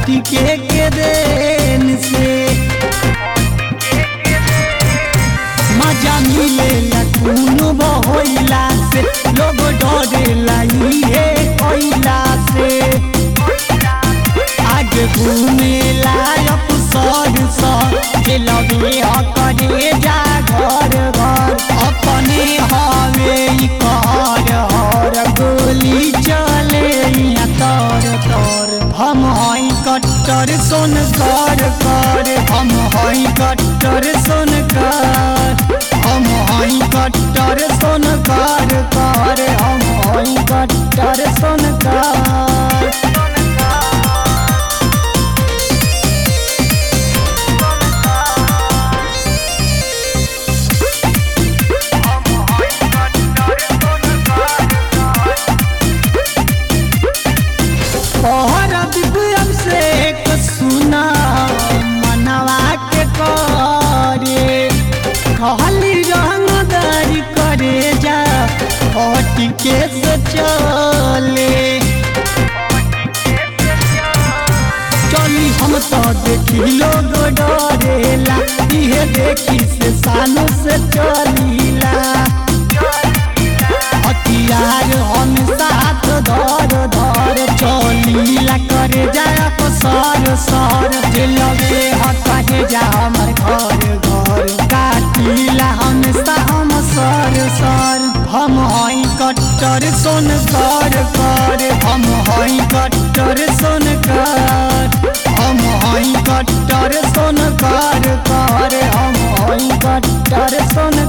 के देन से मजा मिलेला कुनु बहोइला से लोग डरेला इहे कोइला से आगे घूमेला अफसर सब के लगे करे जा घर घर अपने हवे कर हर गोली चले तर तर हम हई कट्टर सोन कर हम हई कट्टर सोन कर हम हई कट्टर सोन कर हम हई कट्टर सोन कर सुना मनवा के करे खाली रंगदारी करे जा हटी के से चले चली हम तो देखी लोग डरेला इहे देखी से सानू से चलीला हथियार हम साथ धर चलीला करे जा सर जे लगे हटे जा हमर घर काटिला हम सर हम हई कट्टर सोन कर हम हई कट्टर सोन कर हम हई कट्टर सोन कर हम हई कट्टर सोन